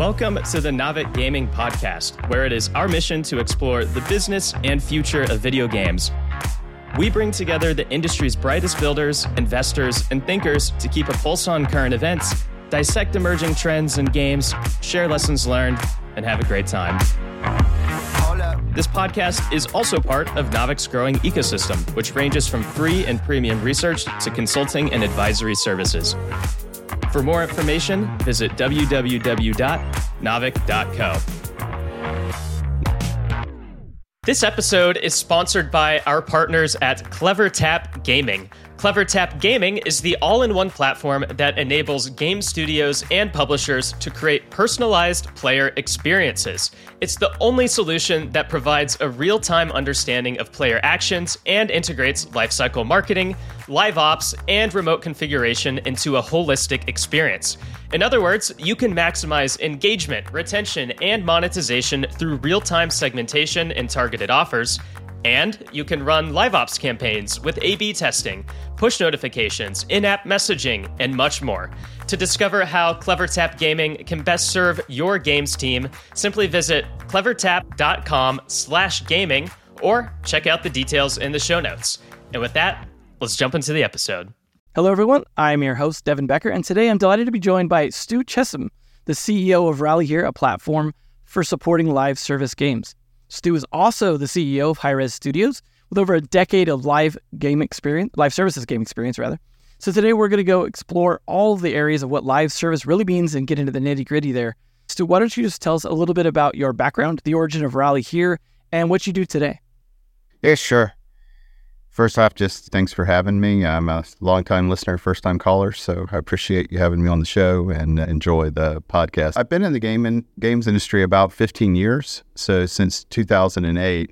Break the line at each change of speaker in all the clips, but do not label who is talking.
Welcome to the Naavik Gaming Podcast, where it is our mission to explore the business and future of video games. We bring together the industry's brightest builders, investors, and thinkers to keep a pulse on current events, dissect emerging trends in games, share lessons learned, and have a great time. This podcast is also part of Naavik's growing ecosystem, which ranges from free and premium research to consulting and advisory services. For more information, visit www.naavik.co. This episode is sponsored by our partners at CleverTap Gaming. CleverTap Gaming is the all-in-one platform that enables game studios and publishers to create personalized player experiences. It's the only solution that provides a real-time understanding of player actions and integrates lifecycle marketing, live ops, and remote configuration into a holistic experience. In other words, you can maximize engagement, retention, and monetization through real-time segmentation and targeted offers. And you can run live ops campaigns with A/B testing, push notifications, in-app messaging, and much more. To discover how CleverTap Gaming can best serve your games team, simply visit clevertap.com/gaming or check out the details in the show notes. And with that, let's jump into the episode.
Hello, everyone. I'm your host, Devin Becker, and today I'm delighted to be joined by Stu Chessum, the CEO of Rally Here, a platform for supporting live service games. Stu is also the CEO of Hi-Rez Studios, with over a decade of live services game experience. So today we're going to go explore all of the areas of what live service really means and get into the nitty-gritty there. Stu, why don't you just tell us a little bit about your background, the origin of Rally Here, and what you do today?
Yeah, sure. First off, just thanks for having me. I'm a longtime listener, first-time caller, so I appreciate you having me on the show and enjoy the podcast. I've been in the games industry about 15 years, so since 2008.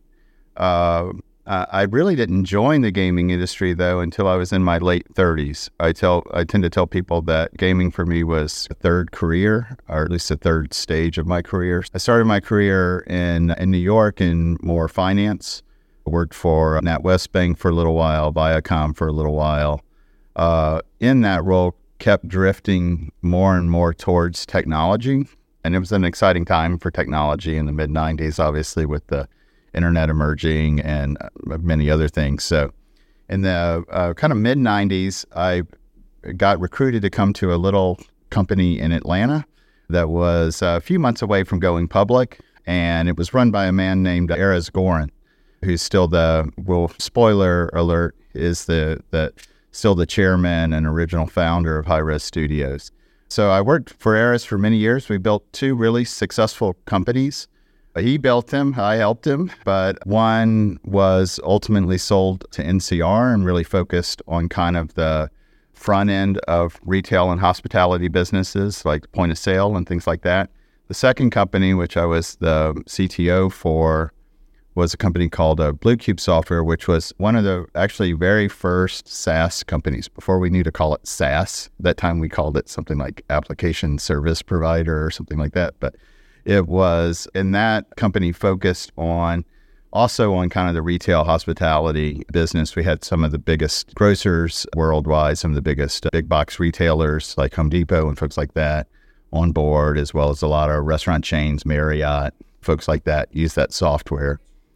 I really didn't join the gaming industry, though, until I was in my late 30s. I tend to tell people that gaming for me was a third career, or at least a third stage of my career. I started my career in New York in more finance. I worked for NatWest Bank for a little while, Viacom for a little while. In that role, kept drifting more and more towards technology. And it was an exciting time for technology in the mid-90s, obviously, with the internet emerging and many other things. So in the kind of mid-90s, I got recruited to come to a little company in Atlanta that was a few months away from going public. And it was run by a man named Erez Goren, who's still spoiler alert, is still the chairman and original founder of Hi-Rez Studios. So I worked for Erez for many years. We built two really successful companies. He built them, I helped him, but one was ultimately sold to NCR and really focused on kind of the front end of retail and hospitality businesses, like point of sale and things like that. The second company, which I was the CTO for, was a company called Blue Cube Software, which was one of the actually very first SaaS companies before we knew to call it SaaS. At that time, we called it something like application service provider or something like that. But it was, and that company focused also on kind of the retail hospitality business. We had some of the biggest grocers worldwide, some of the biggest big box retailers like Home Depot and folks like that on board, as well as a lot of restaurant chains, Marriott, folks like that use that software.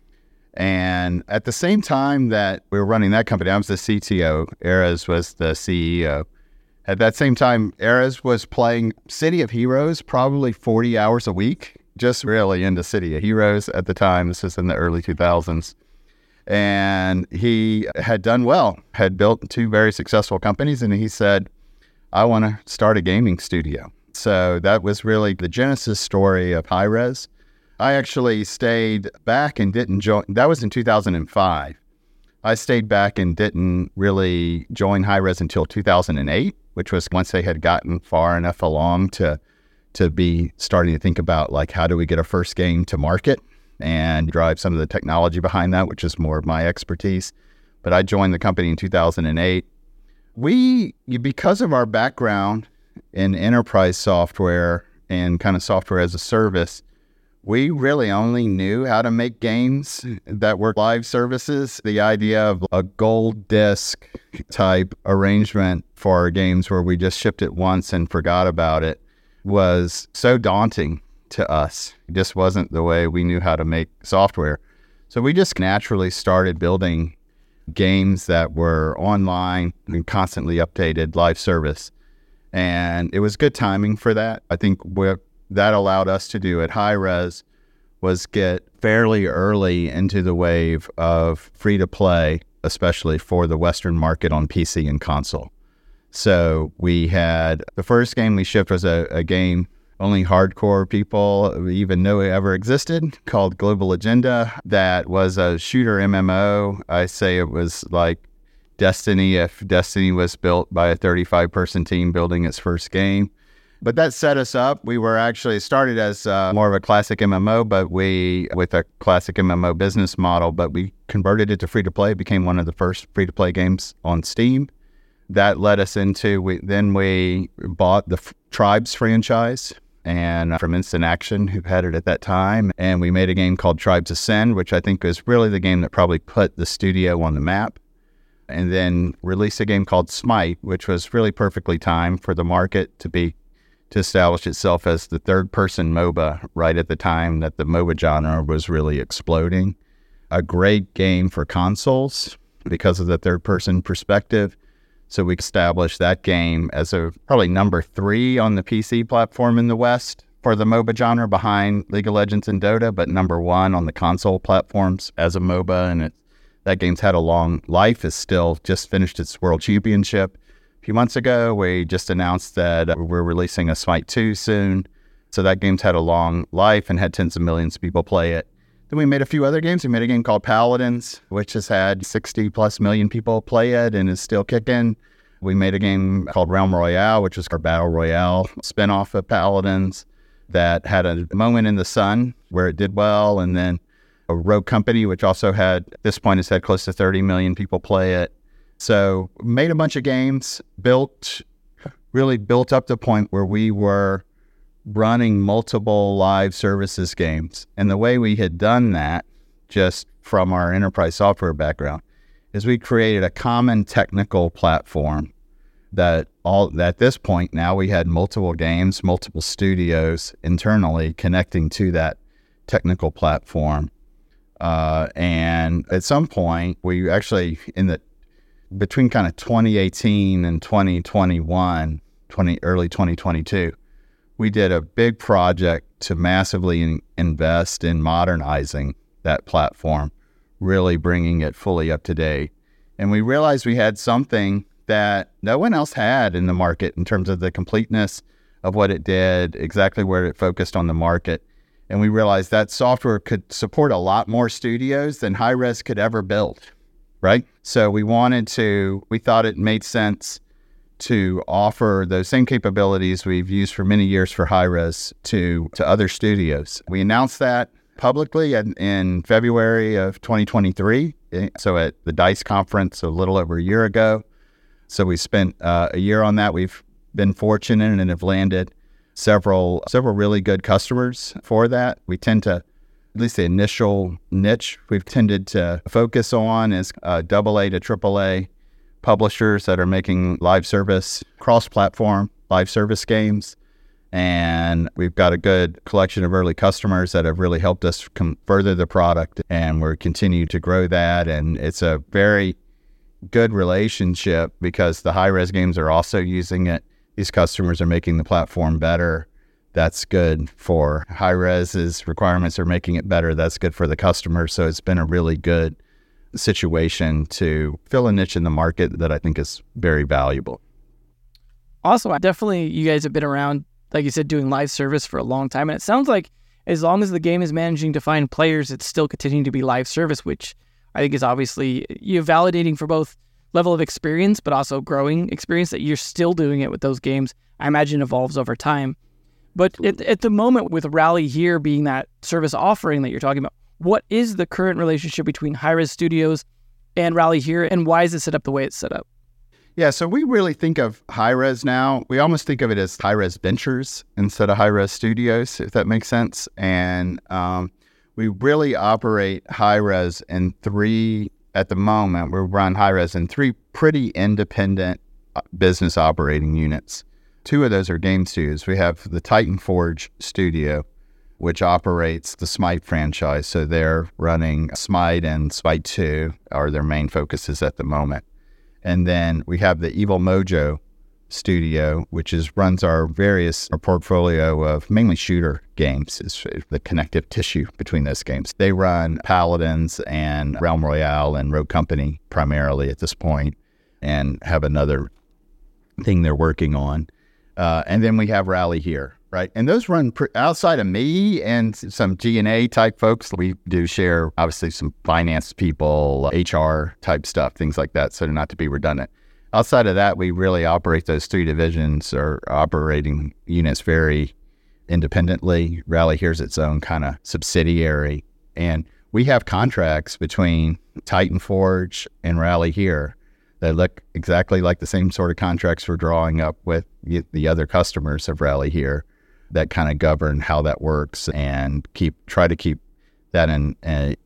And at the same time that we were running that company, I was the CTO, Erez was the CEO. At that same time, Erez was playing City of Heroes probably 40 hours a week, just really into City of Heroes at the time. This was in the early 2000s. And he had done well, had built two very successful companies, and he said, I want to start a gaming studio. So that was really the genesis story of Hi-Rez. I actually stayed back and didn't join. That was in 2005. I stayed back and didn't really join Hi-Rez until 2008, which was once they had gotten far enough along to be starting to think about, like, how do we get our first game to market and drive some of the technology behind that, which is more of my expertise. But I joined the company in 2008. Because of our background in enterprise software and kind of software as a service, we really only knew how to make games that were live services. The idea of a gold disc type arrangement for our games where we just shipped it once and forgot about it was so daunting to us. It just wasn't the way we knew how to make software. So we just naturally started building games that were online and constantly updated live service. And it was good timing for that. I think what that allowed us to do at Hi-Rez was get fairly early into the wave of free-to-play, especially for the Western market on PC and console. So we had, the first game we shipped was a game only hardcore people even know it ever existed, called Global Agenda. That was a shooter MMO. I say it was like Destiny if Destiny was built by a 35-person team building its first game. But that set us up. We were actually started as more of a classic MMO, but with a classic MMO business model, but we converted it to free-to-play. It became one of the first free-to-play games on Steam. That led us into, we bought the Tribes franchise, and from Instant Action, who had it at that time. And we made a game called Tribes Ascend, which I think is really the game that probably put the studio on the map. And then released a game called Smite, which was really perfectly timed for the market to establish itself as the third-person MOBA right at the time that the MOBA genre was really exploding. A great game for consoles because of the third-person perspective. So we established that game as probably number 3 on the PC platform in the West for the MOBA genre, behind League of Legends and Dota, but number 1 on the console platforms as a MOBA. And that game's had a long life. It's still just finished its World Championship a few months ago. We just announced that we're releasing a Smite 2 soon. So that game's had a long life and had tens of millions of people play it. Then we made a few other games. We made a game called Paladins, which has had 60 plus million people play it and is still kicking. We made a game called Realm Royale, which is our Battle Royale spinoff of Paladins, that had a moment in the sun where it did well. And then a Rogue Company, which also at this point has had close to 30 million people play it. So made a bunch of games, really built up the point where we were running multiple live services games. And the way we had done that, just from our enterprise software background, is we created a common technical platform that at this point now we had multiple games, multiple studios internally connecting to that technical platform. And at some point, we actually, between kind of 2018 and 2021, early 2022, we did a big project to massively invest in modernizing that platform, really bringing it fully up to date. And we realized we had something that no one else had in the market in terms of the completeness of what it did, exactly where it focused on the market. And we realized that software could support a lot more studios than Hi-Rez could ever build, right? So we thought it made sense to offer those same capabilities we've used for many years for Hi-Rez to other studios. We announced that publicly in February of 2023, so at the DICE conference a little over a year ago. So we spent a year on that. We've been fortunate and have landed several really good customers for that. We tend to, at least the initial niche we've tended to focus on is AA to AAA publishers that are making live service, cross-platform live service games. And we've got a good collection of early customers that have really helped us further the product, and we're continuing to grow that. And it's a very good relationship because the Hi-Rez games are also using it. These customers are making the platform better. That's good for Hi-Rez's requirements are making it better. That's good for the customer. So it's been a really good situation to fill a niche in the market that I think is very valuable.
Awesome. Definitely, you guys have been around, like you said, doing live service for a long time. And it sounds like as long as the game is managing to find players, it's still continuing to be live service, which I think is obviously validating for both level of experience, but also growing experience that you're still doing it with those games. I imagine evolves over time. But at the moment, with Rally here being that service offering that you're talking about, what is the current relationship between Hi-Rez Studios and Rally here, and why is it set up the way it's set up?
Yeah, so we really think of Hi-Rez now. We almost think of it as Hi-Rez Ventures instead of Hi-Rez Studios, if that makes sense. And we really operate Hi-Rez in three, at the moment, we run Hi-Rez in three pretty independent business operating units. Two of those are game studios. We have the Titan Forge studio, which operates the Smite franchise. So they're running Smite and Smite 2 are their main focuses at the moment. And then we have the Evil Mojo studio, which runs our portfolio of mainly shooter games, is the connective tissue between those games. They run Paladins and Realm Royale and Rogue Company primarily at this point, and have another thing they're working on. And then we have Rally here, right? And those run outside of me and some G&A type folks. We do share, obviously, some finance people, HR type stuff, things like that, so not to be redundant. Outside of that, we really operate those three divisions or operating units very independently. Rally here's its own kind of subsidiary. And we have contracts between Titan Forge and Rally here that look exactly like the same sort of contracts we're drawing up with the other customers of Rally here that kind of govern how that works and try to keep that in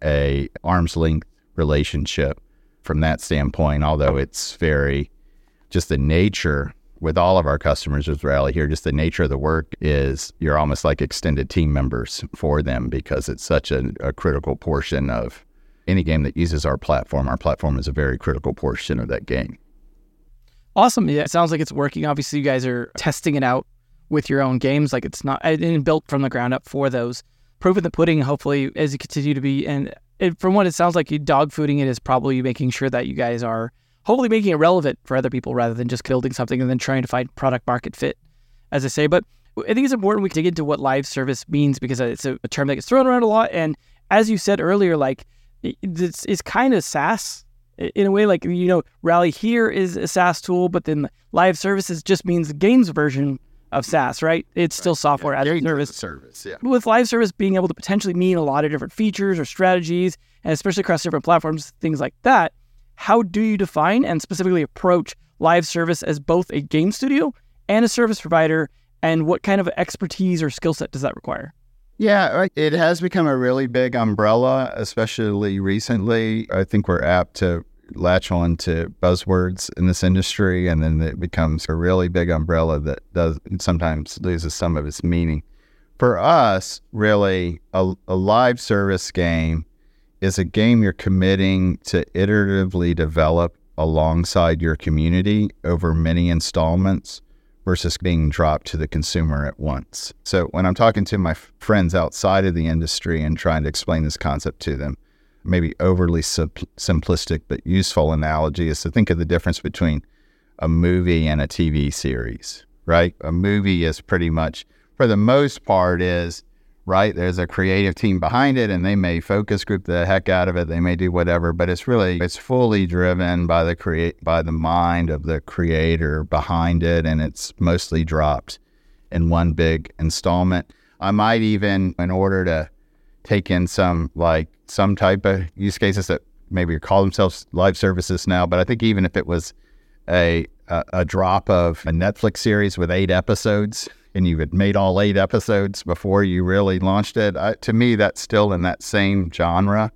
a arm's length relationship from that standpoint, although it's very... just the nature with all of our customers with Rally here, just the nature of the work is you're almost like extended team members for them because it's such a critical portion of any game that uses our platform. Our platform is a very critical portion of that game.
Awesome. Yeah, it sounds like it's working. Obviously, you guys are testing it out with your own games. Like it's not built from the ground up for those. Proof in the pudding, hopefully, as you continue to be. And from what it sounds like, you dogfooding it is probably making sure that you guys are hopefully making it relevant for other people rather than just building something and then trying to find product market fit, as I say. But I think it's important we dig into what live service means because it's a term that gets thrown around a lot. And as you said earlier, like it's kind of SaaS in a way. Like, Rally here is a SaaS tool, but then live services just means the games version of SaaS, right? It's still software as a service.
Yeah.
With live service being able to potentially mean a lot of different features or strategies, and especially across different platforms, things like that. How do you define and specifically approach live service as both a game studio and a service provider, and what kind of expertise or skill set does that require?
Yeah, right. It has become a really big umbrella, especially recently. I think we're apt to latch on to buzzwords in this industry, and then it becomes a really big umbrella that sometimes loses some of its meaning. For us, really, a live service game is a game you're committing to iteratively develop alongside your community over many installments versus being dropped to the consumer at once. So when I'm talking to my friends outside of the industry and trying to explain this concept to them, maybe overly simplistic but useful analogy is to think of the difference between a movie and a TV series, right? A movie is pretty much, for the most part, right? There's a creative team behind it, and they may focus group the heck out of it. They may do whatever, but it's fully driven by the mind of the creator behind it, and it's mostly dropped in one big installment. I might even, in order to take in some type of use cases that maybe call themselves live services now, but I think even if it was a drop of a Netflix series with 8 episodes, and you had made all 8 episodes before you really launched it, to me, that's still in that same genre.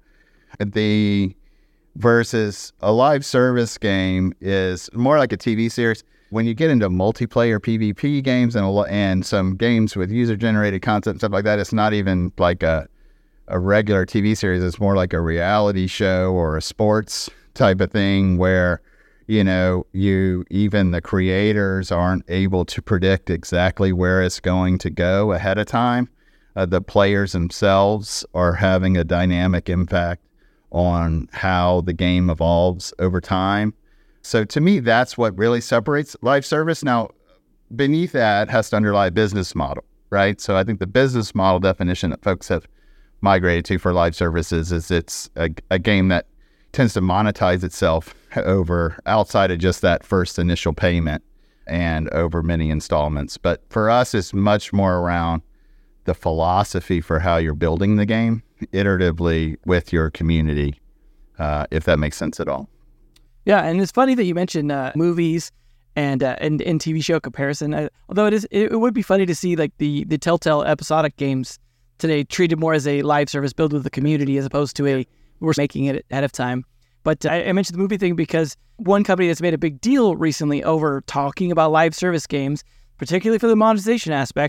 Versus a live service game is more like a TV series. When you get into multiplayer PvP games and some games with user-generated content, stuff like that, it's not even like a regular TV series. It's more like a reality show or a sports type of thing where even the creators aren't able to predict exactly where it's going to go ahead of time. The players themselves are having a dynamic impact on how the game evolves over time. So to me, that's what really separates live service. Now, beneath that has to underlie a business model, right? So I think the business model definition that folks have migrated to for live services is it's a game that tends to monetize itself over outside of just that first initial payment and over many installments. But for us, it's much more around the philosophy for how you're building the game iteratively with your community, if that makes sense at all.
Yeah, and it's funny that you mentioned movies and TV show comparison. Although it would be funny to see like the Telltale episodic games today treated more as a live service build with the community as opposed to we're making it ahead of time. But I mentioned the movie thing because one company that's made a big deal recently over talking about live service games, particularly for the monetization aspect,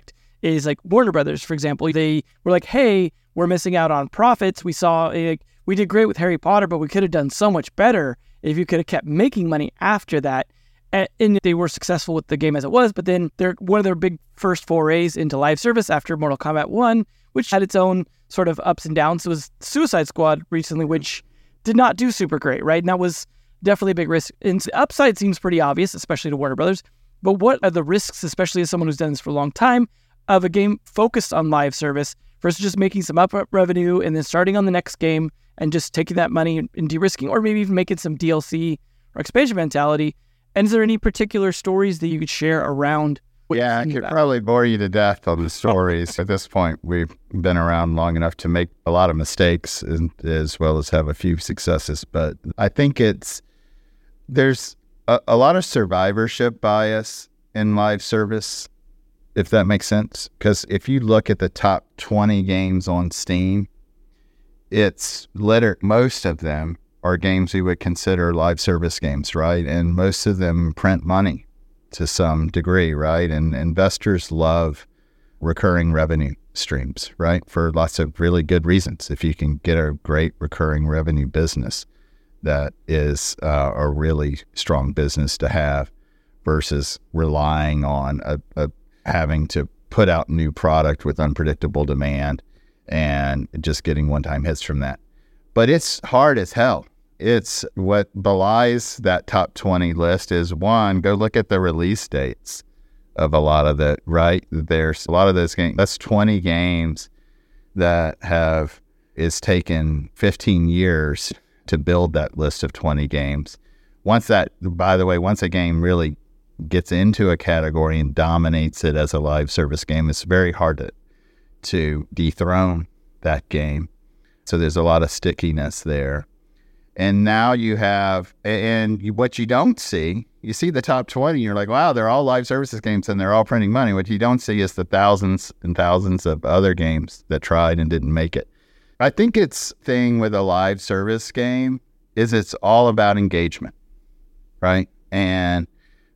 is like Warner Brothers, for example. They were like, hey, we're missing out on profits. We did great with Harry Potter, but we could have done so much better if you could have kept making money after that. And they were successful with the game as it was, but then one of their big first forays into live service after Mortal Kombat 1, which had its own sort of ups and downs, was Suicide Squad recently, which did not do super great, right? And that was definitely a big risk. And the upside seems pretty obvious, especially to Warner Brothers. But what are the risks, especially as someone who's done this for a long time, of a game focused on live service versus just making some upfront revenue and then starting on the next game and just taking that money and de-risking, or maybe even making some DLC or expansion mentality? And is there any particular stories that you could share around?
Yeah, I could probably bore you to death on the stories. At this point, we've been around long enough to make a lot of mistakes as well as have a few successes. But I think there's a lot of survivorship bias in live service, if that makes sense. Because if you look at the top 20 games on Steam, most of them are games we would consider live service games, right? And most of them print money to some degree, right? And investors love recurring revenue streams, right? For lots of really good reasons. If you can get a great recurring revenue business, that is a really strong business to have versus relying on having to put out new product with unpredictable demand and just getting one-time hits from that. But it's hard as hell. It's what belies that top 20 list is, one, go look at the release dates of a lot of the, right? There's a lot of those games. That's 20 games that is taken 15 years to build that list of 20 games. Once a game really gets into a category and dominates it as a live service game, it's very hard to dethrone that game. So there's a lot of stickiness there. And now you have, what you don't see, you see the top 20, you're like, wow, they're all live services games and they're all printing money. What you don't see is the thousands and thousands of other games that tried and didn't make it. I think it's thing with a live service game is it's all about engagement, right? And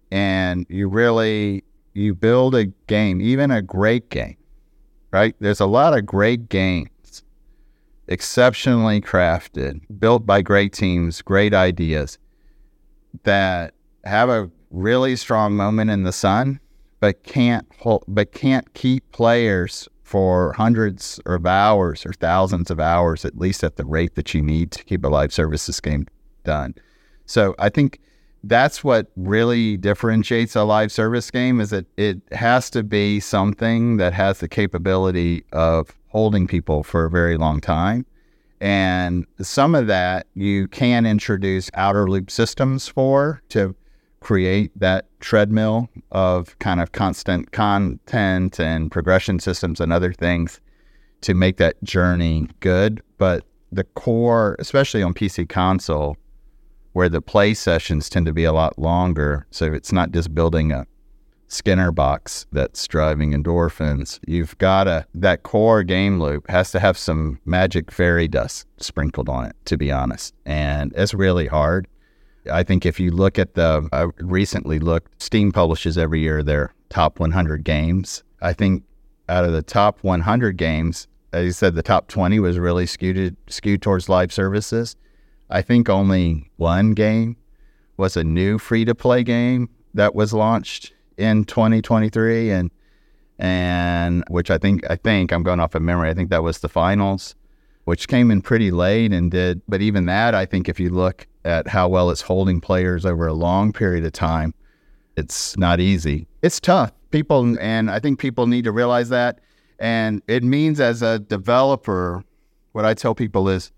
you build a game, even a great game, right? There's a lot of great games, exceptionally crafted, built by great teams, great ideas that have a really strong moment in the sun, but can't keep players for hundreds of hours or thousands of hours, at least at the rate that you need to keep a live services game done. So I think that's what really differentiates a live service game, is that it has to be something that has the capability of holding people for a very long time. And some of that you can introduce outer loop systems to create that treadmill of kind of constant content and progression systems and other things to make that journey good. But the core, especially on PC console, where the play sessions tend to be a lot longer, so it's not just building a Skinner box that's driving endorphins. You've got that core game loop has to have some magic fairy dust sprinkled on it, to be honest. And it's really hard. I think if you look at I recently looked, Steam publishes every year their top 100 games. I think out of the top 100 games, as you said, the top 20 was really skewed towards live services. I think only one game was a new free-to-play game that was launched in 2023, and which I think I'm going off of memory. I think that was the finals, which came in pretty late and did. But even that, I think if you look at how well it's holding players over a long period of time, it's not easy. It's tough. And I think people need to realize that. And it means, as a developer, what I tell people is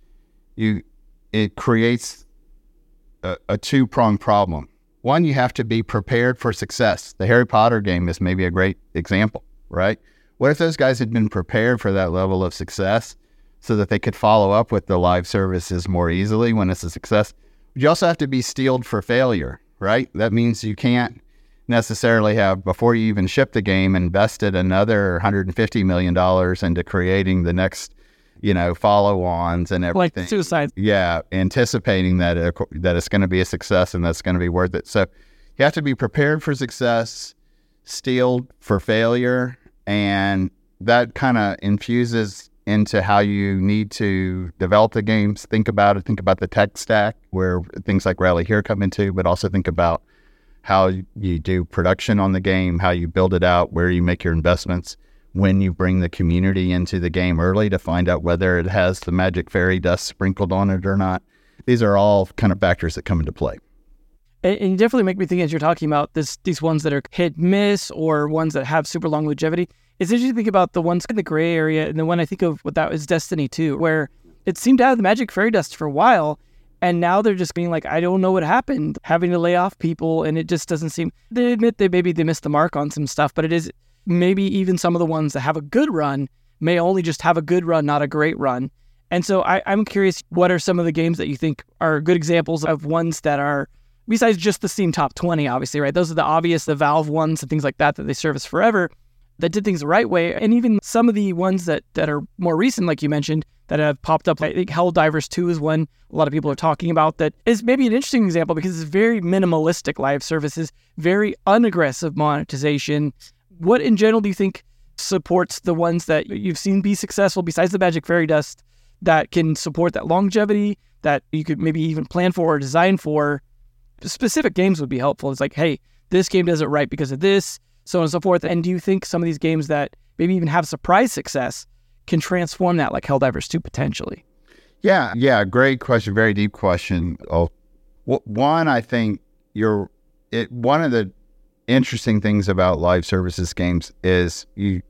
it creates a two-pronged problem. One, you have to be prepared for success. The Harry Potter game is maybe a great example, right? What if those guys had been prepared for that level of success so that they could follow up with the live services more easily when it's a success? But you also have to be steeled for failure, right? That means you can't necessarily have, before you even ship the game, invested another $150 million into creating the next, follow-ons and everything.
Like Suicide.
Yeah, anticipating that it's going to be a success and that's going to be worth it. So you have to be prepared for success, steeled for failure, And that kind of infuses into how you need to develop the games, think about the tech stack where things like Rally Here come into, but also think about how you do production on the game, how you build it out, where you make your investments, when you bring the community into the game early to find out whether it has the magic fairy dust sprinkled on it or not. These are all kind of factors that come into play.
And you definitely make me think, as you're talking about these ones that are hit miss or ones that have super long longevity, it's interesting to think about the ones in the gray area. And the one I think of with that is Destiny 2, where it seemed to have the magic fairy dust for a while. And now they're just being like, I don't know what happened, having to lay off people. And it just doesn't seem, they admit that maybe they missed the mark on some stuff, but it is maybe even some of the ones that have a good run may only just have a good run, not a great run. And so I'm curious, what are some of the games that you think are good examples of ones that are, besides just the Steam Top 20, obviously, right? Those are the obvious, the Valve ones and things like that they service forever, that did things the right way. And even some of the ones that are more recent, like you mentioned, that have popped up. I think Helldivers 2 is one a lot of people are talking about that is maybe an interesting example because it's very minimalistic live services, very unaggressive monetization. What in general do you think supports the ones that you've seen be successful besides the magic fairy dust that can support that longevity that you could maybe even plan for or design for? Specific games would be helpful. It's like, hey, this game does it right because of this, so on and so forth. And do you think some of these games that maybe even have surprise success can transform that, like Helldivers 2 potentially?
Yeah, great question, very deep question. One, I think one of the interesting things about live services games is the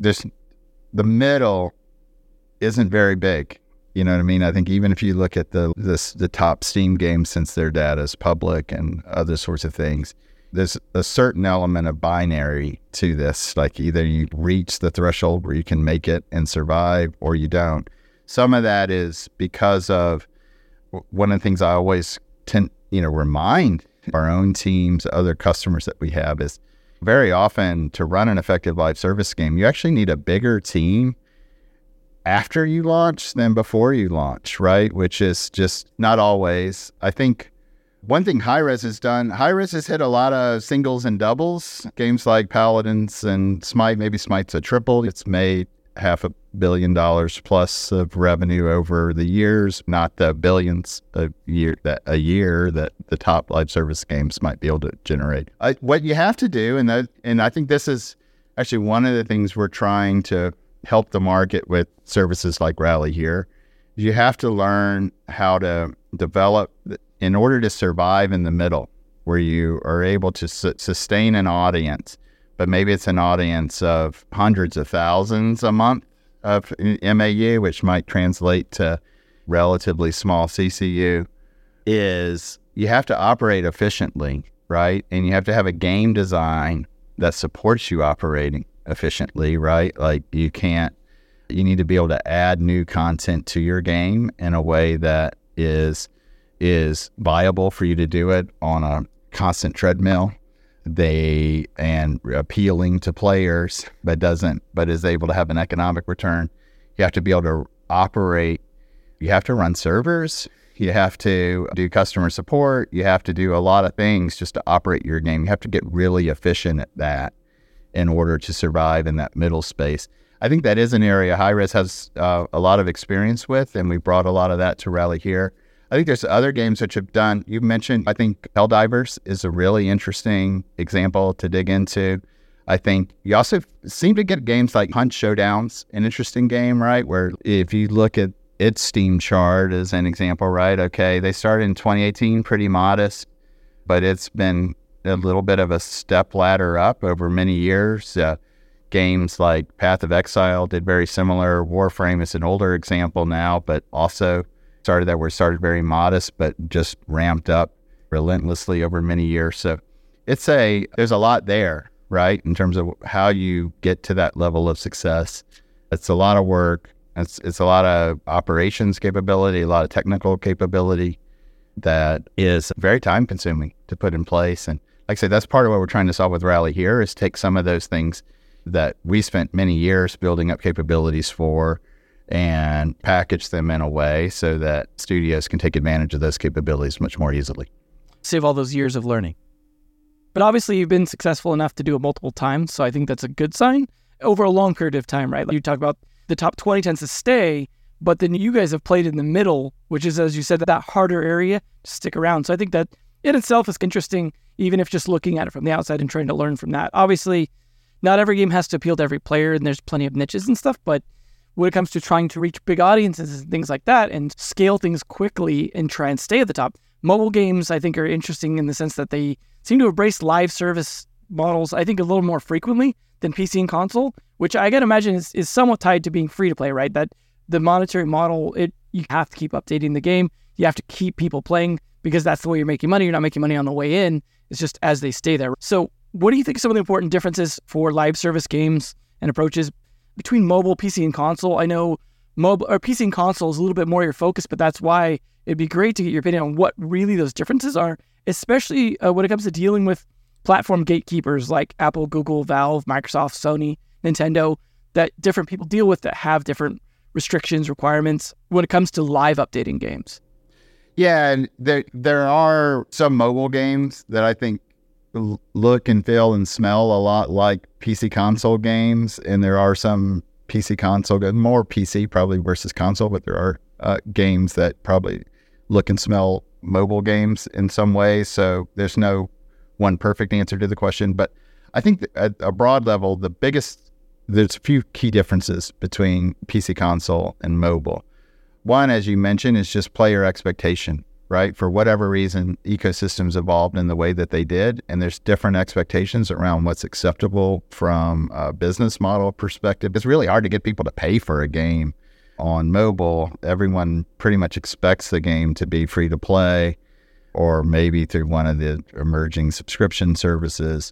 middle isn't very big. You know what I mean? I think even if you look at the top Steam games, since their data is public and other sorts of things, there's a certain element of binary to this. Like either you reach the threshold where you can make it and survive, or you don't. Some of that is because of one of the things I always remind our own teams, other customers that we have, is very often to run an effective live service game, you actually need a bigger team after you launch than before you launch, right? Which is just not always. I think one thing Hi-Rez has done, Hi-Rez has hit a lot of singles and doubles. Games like Paladins and Smite, maybe Smite's a triple. It's made $500 million plus of revenue over the years, not the billions a year that the top live service games might be able to generate. What you have to do, and I think this is actually one of the things we're trying to help the market with services like Rally Here, you have to learn how to develop in order to survive in the middle, where you are able to sustain an audience, but maybe it's an audience of hundreds of thousands a month of MAU, which might translate to relatively small CCU, is you have to operate efficiently, right? And you have to have a game design that supports you operating efficiently, right? Like you need to be able to add new content to your game in a way that is viable for you to do it on a constant treadmill, and appealing to players, but is able to have an economic return. You have to be able to operate. You have to run servers. You have to do customer support. You have to do a lot of things just to operate your game. You have to get really efficient at that in order to survive in that middle space. I think that is an area Hi-Rez has a lot of experience with, and we brought a lot of that to Rally Here. I think there's other games which have done, you mentioned, I think Helldivers is a really interesting example to dig into. I think you also seem to get games like Hunt Showdown's an interesting game, right? Where if you look at its Steam chart as an example, right? Okay, they started in 2018, pretty modest, but it's been a little bit of a step ladder up over many years. Games like Path of Exile did very similar. Warframe is an older example now, but also started very modest, but just ramped up relentlessly over many years. So there's a lot there, right? In terms of how you get to that level of success. It's a lot of work. It's a lot of operations capability, a lot of technical capability that is very time consuming to put in place. And like I said, that's part of what we're trying to solve with Rally Here, is take some of those things that we spent many years building up capabilities for and package them in a way so that studios can take advantage of those capabilities much more easily.
Save all those years of learning. But obviously you've been successful enough to do it multiple times, so I think that's a good sign. over a long period of time, right? Like you talk about the top 20 tends to stay, but then you guys have played in the middle, which is, as you said, that harder area to stick around. So I think that in itself is interesting, even if just looking at it from the outside and trying to learn from that. Obviously, not every game has to appeal to every player, and there's plenty of niches and stuff, but when it comes to trying to reach big audiences and things like that and scale things quickly and try and stay at the top, mobile games, I think, are interesting in the sense that they seem to embrace live service models, I think, a little more frequently than PC and console, which I gotta imagine is somewhat tied to being free to play, right? That the monetary model, you have to keep updating the game. You have to keep people playing because that's the way you're making money. You're not making money on the way in. It's just as they stay there. So what do you think are some of the important differences for live service games and approaches between mobile, PC, and console? I know mobile or PC and console is a little bit more your focus, but that's why it'd be great to get your opinion on what really those differences are, especially when it comes to dealing with platform gatekeepers like Apple, Google, Valve, Microsoft, Sony, Nintendo, that different people deal with that have different restrictions, requirements when it comes to live updating games.
Yeah, and there are some mobile games that I think look and feel and smell a lot like PC console games, and there are some PC console, more PC probably versus console, but there are games that probably look and smell mobile games in some ways. So there's no one perfect answer to the question, but I think at a broad level, there's a few key differences between PC console and mobile. One, as you mentioned, is just player expectation, right? For whatever reason, ecosystems evolved in the way that they did, and there's different expectations around what's acceptable from a business model perspective. It's really hard to get people to pay for a game on mobile. Everyone pretty much expects the game to be free to play, or maybe through one of the emerging subscription services.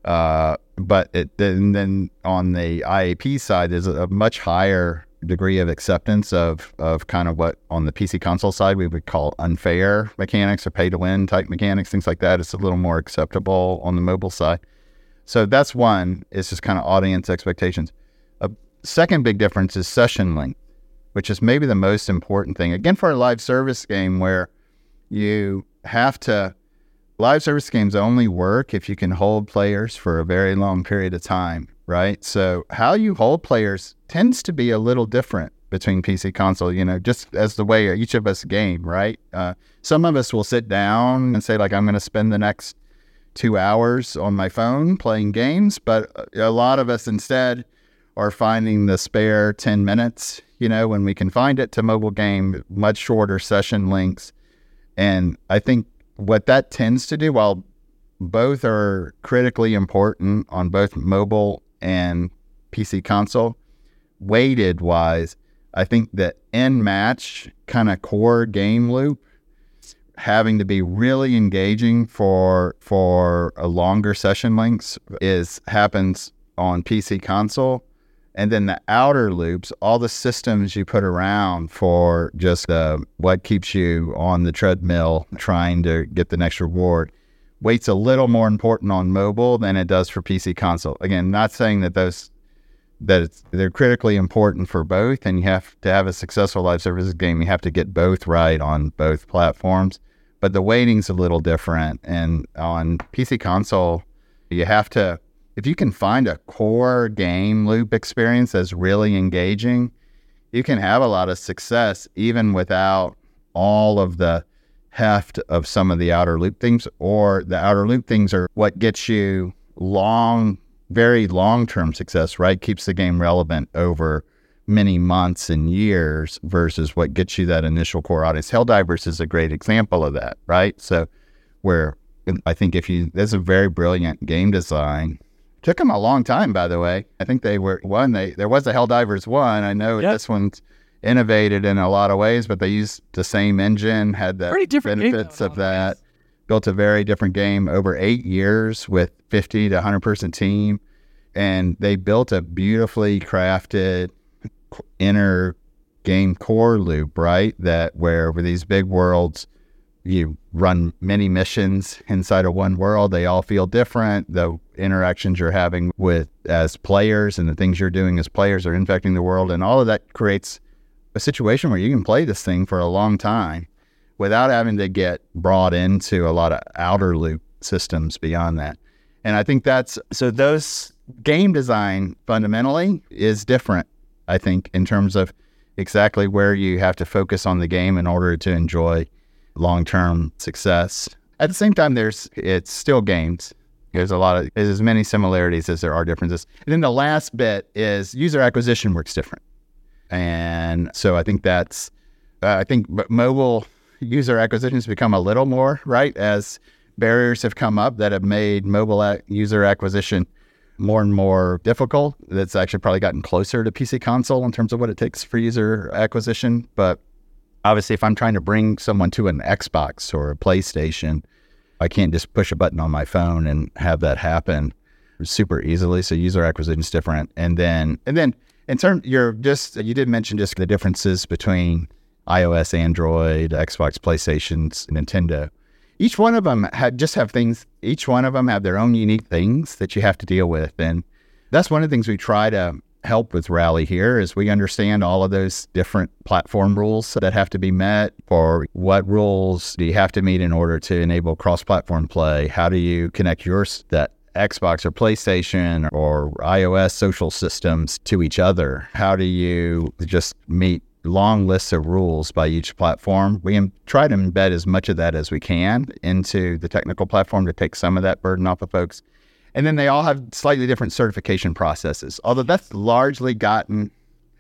But then on the IAP side, there's a much higher degree of acceptance of kind of what on the PC console side we would call unfair mechanics or pay to win type mechanics, things like that. It's a little more acceptable on the mobile side. So that's one, it's just kind of audience expectations. A second big difference is session length, which is maybe the most important thing. Again, for a live service game where you have to, live service games only work if you can hold players for a very long period of time, right? So how you hold players tends to be a little different between PC console, just as the way each of us game, right? Some of us will sit down and say, like, I'm going to spend the next 2 hours on my phone playing games, but a lot of us instead are finding the spare 10 minutes, when we can find it, to mobile game, much shorter session lengths. And I think what that tends to do, while both are critically important on both mobile and PC console, weighted wise, I think that in-match kind of core game loop having to be really engaging for a longer session lengths happens on PC console. And then the outer loops, all the systems you put around for just what keeps you on the treadmill trying to get the next reward, weight's a little more important on mobile than it does for PC console. Again, not saying that they're critically important for both, and you have to have a successful live services game. You have to get both right on both platforms, but the weighting's a little different. And on PC console, you have to, if you can find a core game loop experience that's really engaging, you can have a lot of success even without all of the heft of some of the outer loop things, or the outer loop things are what gets you very long-term success, right? Keeps the game relevant over many months and years versus what gets you that initial core audience. Helldivers is a great example of that, right? So where I think there's a very brilliant game design. Took them a long time, by the way. I think there was a Helldivers 1. I know This one's innovated in a lot of ways, but they used the same engine, had the benefits of that, built a very different game over 8 years with 50 to 100 person team. And they built a beautifully crafted inner game core loop, right? Where these big worlds, you run many missions inside of one world. They all feel different. The interactions you're having as players and the things you're doing as players are infecting the world. And all of that creates a situation where you can play this thing for a long time without having to get brought into a lot of outer loop systems beyond that. And I think those game design fundamentally is different, I think, in terms of exactly where you have to focus on the game in order to enjoy long-term success. At the same time, it's still games. There's as many similarities as there are differences. And then the last bit is user acquisition works different. And so I think mobile user acquisition has become a little more, right, as barriers have come up that have made mobile user acquisition more and more difficult. That's actually probably gotten closer to PC console in terms of what it takes for user acquisition. But obviously, if I'm trying to bring someone to an Xbox or a PlayStation, I can't just push a button on my phone and have that happen super easily. So user acquisition is different. And then in terms, you did mention just the differences between iOS, Android, Xbox, PlayStations, Nintendo. Each one of them each one of them have their own unique things that you have to deal with. And that's one of the things we try to help with Rally here is we understand all of those different platform rules that have to be met. For what rules do you have to meet in order to enable cross-platform play? How do you connect that Xbox or PlayStation or iOS social systems to each other? How do you just meet long lists of rules by each platform? We try to embed as much of that as we can into the technical platform to take some of that burden off of folks. And then they all have slightly different certification processes, although that's gotten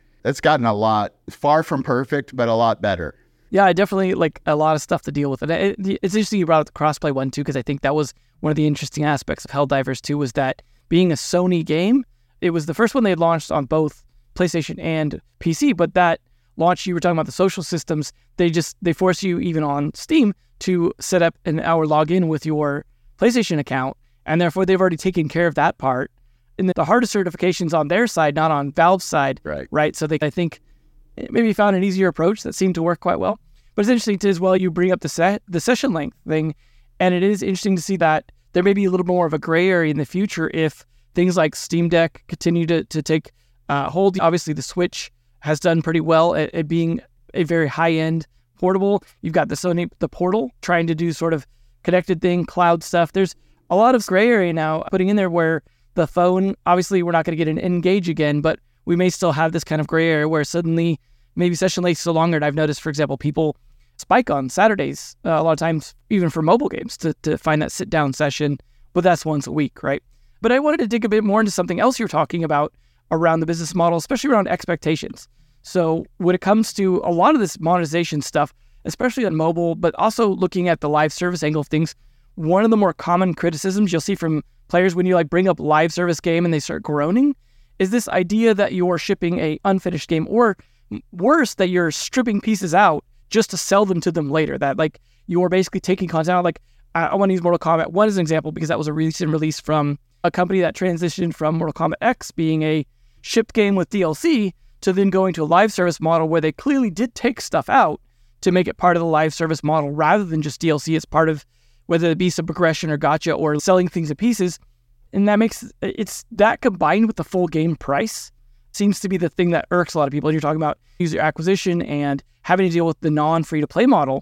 a lot, far from perfect, but a lot better.
Yeah, I definitely like a lot of stuff to deal with. And it's interesting you brought up the crossplay one too, because I think that was one of the interesting aspects of Helldivers 2 was that being a Sony game, it was the first one they had launched on both PlayStation and PC, but that launch, you were talking about the social systems, they force you even on Steam to set up an hour login with your PlayStation account, and therefore they've already taken care of that part. And the hardest certification's on their side, not on Valve's side, right? So they, I think, maybe found an easier approach that seemed to work quite well. But it's interesting too, as well, you bring up the session length thing, and it is interesting to see that there may be a little more of a gray area in the future if things like Steam Deck continue to take hold. Obviously, the Switch has done pretty well at being a very high-end portable. You've got the Portal trying to do sort of connected thing, cloud stuff. There's a lot of gray area now putting in there where the phone, obviously we're not going to get an N-Gage again, but we may still have this kind of gray area where suddenly maybe session lengths are longer. And I've noticed, for example, people spike on Saturdays a lot of times, even for mobile games, to find that sit-down session, but that's once a week, right? But I wanted to dig a bit more into something else you're talking about around the business model, especially around expectations. So when it comes to a lot of this monetization stuff, especially on mobile, but also looking at the live service angle of things, one of the more common criticisms you'll see from players when you bring up live service game and they start groaning is this idea that you're shipping a unfinished game, or worse, that you're stripping pieces out just to sell them to them later. That you're basically taking content out. I want to use Mortal Kombat 1 as an example because that was a recent release from a company that transitioned from Mortal Kombat X being a shipped game with DLC to then going to a live service model where they clearly did take stuff out to make it part of the live service model rather than just DLC as part of whether it be some progression or gacha or selling things in pieces. And that makes it's that combined with the full game price seems to be the thing that irks a lot of people. And you're talking about user acquisition and having to deal with the non-free-to-play model.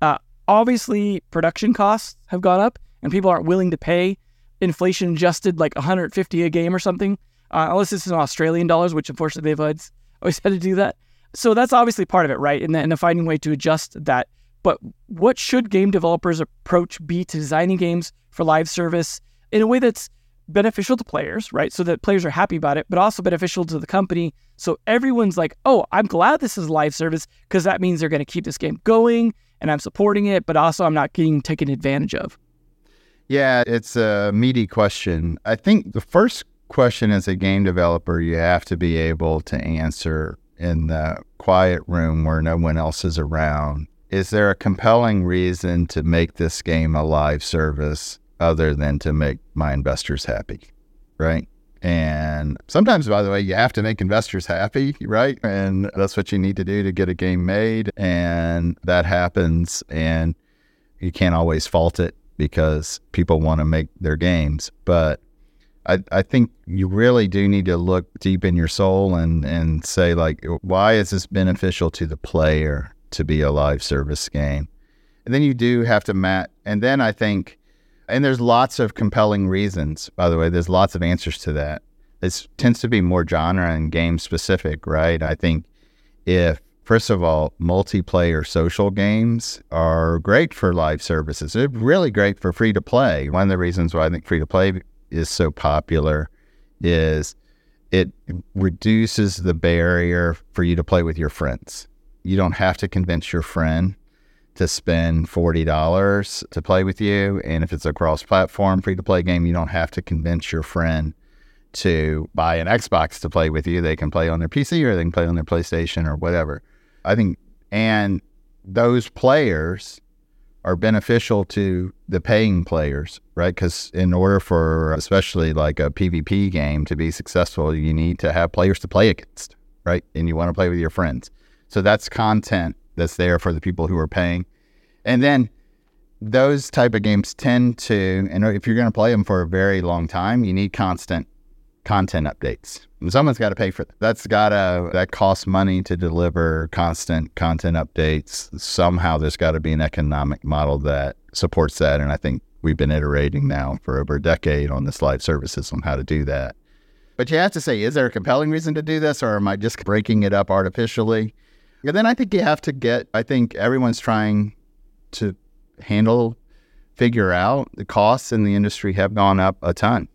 Obviously, production costs have gone up and people aren't willing to pay inflation-adjusted $150 a game or something, unless this is in Australian dollars, which unfortunately they've always had to do that. So that's obviously part of it, right? And finding a way to adjust that. But what should game developers' approach be to designing games for live service in a way that's beneficial to players, right? So that players are happy about it, but also beneficial to the company. So everyone's like, oh, I'm glad this is live service because that means they're going to keep this game going and I'm supporting it, but also I'm not getting taken advantage of.
Yeah, it's a meaty question. I think the first question as a game developer you have to be able to answer in the quiet room where no one else is around. Is there a compelling reason to make this game a live service other than to make my investors happy, right? And sometimes, by the way, you have to make investors happy, right? And that's what you need to do to get a game made. And that happens, and you can't always fault it because people want to make their games. But I think you really do need to look deep in your soul and say, why is this beneficial to the player to be a live service game? And then you do have to and then I think, and there's lots of compelling reasons, by the way, there's lots of answers to that. it tends to be more genre and game specific, right? I think first of all, multiplayer social games are great for live services. They're really great for free to play. One of the reasons why I think free to play is so popular is it reduces the barrier for you to play with your friends. You don't have to convince your friend to spend $40 to play with you. And if it's a cross-platform free-to-play game, you don't have to convince your friend to buy an Xbox to play with you. They can play on their PC or they can play on their PlayStation or whatever. I think, and those players are beneficial to the paying players, right? Because in order for, especially like a PvP game to be successful, you need to have players to play against, right? And you want to play with your friends. So that's content that's there for the people who are paying. And then those type of games tend to, and if you're going to play them for a very long time, you need constant content updates. And someone's got to pay for that. That costs money to deliver constant content updates. Somehow there's got to be an economic model that supports that. And I think we've been iterating now for over a decade on this live services on how to do that. But you have to say, is there a compelling reason to do this, or am I just breaking it up artificially? And then I think you have to I think everyone's trying to figure out the costs in the industry have gone up a ton.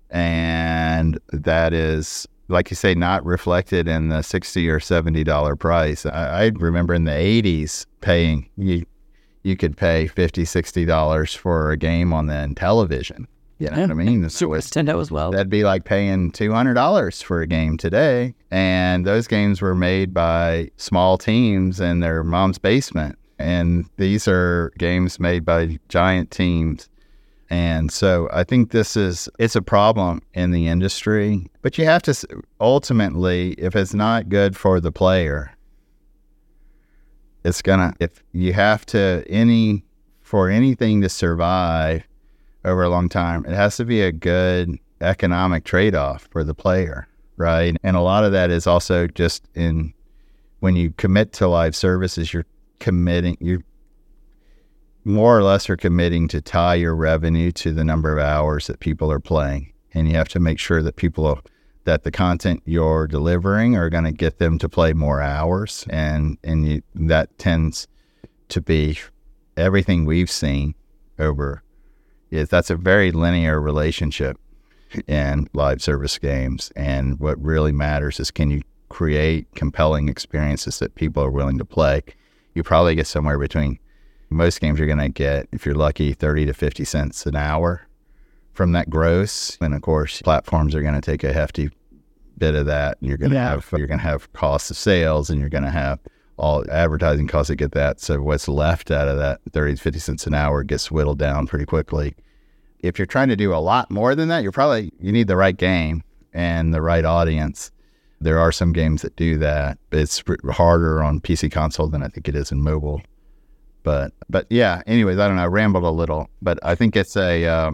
And that is, like you say, not reflected in the $60 or $70 price. I remember in the 80s you could pay $50, $60 for a game on the television. You know what I mean?
Super Nintendo as well.
That'd be like paying $200 for a game today. And those games were made by small teams in their mom's basement. And these are games made by giant teams. And so I think it's a problem in the industry. But you have to, ultimately, if it's not good for the player, for anything to survive over a long time, it has to be a good economic trade-off for the player, right? And a lot of that is also just when you commit to live services, you more or less are committing to tie your revenue to the number of hours that people are playing. And you have to make sure that that the content you're delivering are going to get them to play more hours. And that tends to be everything we've seen that's a very linear relationship in live service games. And what really matters is, can you create compelling experiences that people are willing to play? You probably get somewhere between, most games you're going to get, if you're lucky, 30 to 50 cents an hour from that gross. And of course, platforms are going to take a hefty bit of that. You're going to have costs of sales, and you're going to have all advertising costs to get that. So what's left out of that 30 to 50 cents an hour gets whittled down pretty quickly. If you're trying to do a lot more than that, you need the right game and the right audience. There are some games that do that. It's harder on PC console than I think it is in mobile. But yeah, anyways, I don't know, I rambled a little, but I think it's a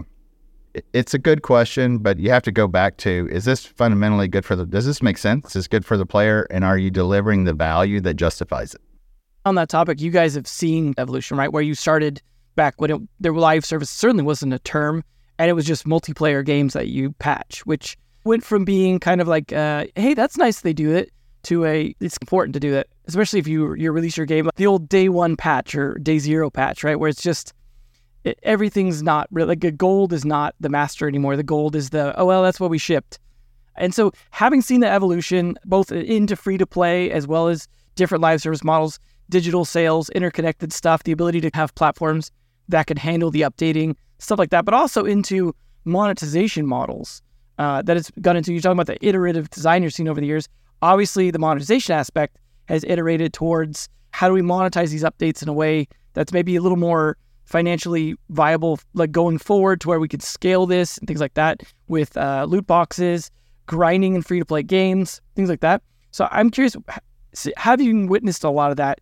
good question, but you have to go back to, is this fundamentally good does this make sense? Is this good for the player? And are you delivering the value that justifies it?
On that topic, you guys have seen evolution, right? Where you started back when their live service certainly wasn't a term, and it was just multiplayer games that you patch, which went from being kind of like, hey, that's nice they do it, to it's important to do that, especially if you release your game, the old day one patch or day zero patch, right? Where it's just, everything's not really, like, a gold is not the master anymore. The gold is that's what we shipped. And so having seen the evolution, both into free to play as well as different live service models, digital sales, interconnected stuff, the ability to have platforms that can handle the updating, stuff like that, but also into monetization models that it's gone into. You're talking about the iterative design you've seen over the years. Obviously, the monetization aspect has iterated towards, how do we monetize these updates in a way that's maybe a little more financially viable, like going forward, to where we could scale this and things like that with loot boxes, grinding in free-to-play games, things like that. So I'm curious, have you witnessed a lot of that,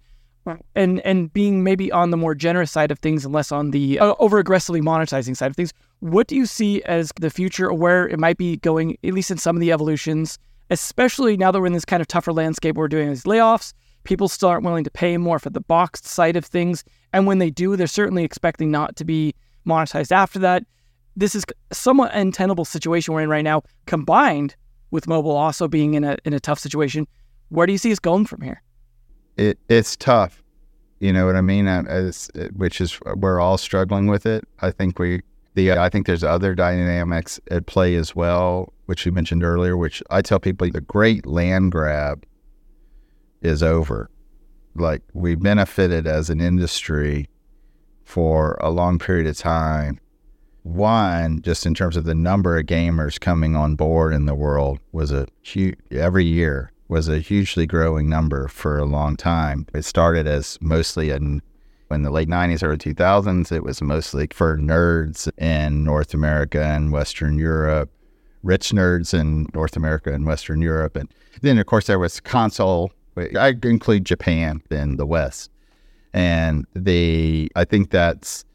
and being maybe on the more generous side of things and less on the over-aggressively monetizing side of things? What do you see as the future, or where it might be going, at least in some of the evolutions, especially now that we're in this kind of tougher landscape where we're doing these layoffs? People still aren't willing to pay more for the boxed side of things. And when they do, they're certainly expecting not to be monetized after that. This is somewhat untenable situation we're in right now, combined with mobile also being in a tough situation. Where do you see us going from here?
It's tough. You know what I mean? Which is we're all struggling with it. I think I think there's other dynamics at play as well, which we mentioned earlier, which I tell people the great land grab is over. Like, we benefited as an industry for a long period of time. One, just in terms of the number of gamers coming on board in the world was every year was a hugely growing number for a long time. It started as mostly in the late 90s, early 2000s. It was mostly for nerds in North America and Western Europe, rich nerds in North America and Western Europe. And then, of course, there was console. I include Japan in the West. And I think that's,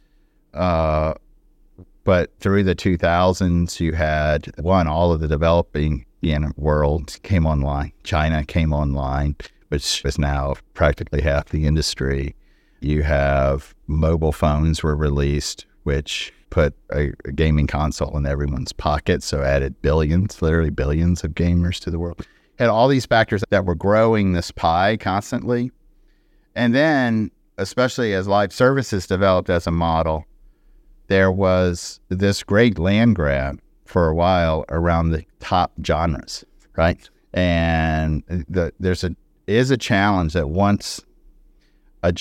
but through the 2000s, you had, all of the developing world came online. China came online, which is now practically half the industry. You have mobile phones were released, which put a gaming console in everyone's pocket, so added literally billions of gamers to the world. Had all these factors that were growing this pie constantly. And then, especially as live services developed as a model, there was this great land grab for a while around the top genres, right? And there's a challenge that once an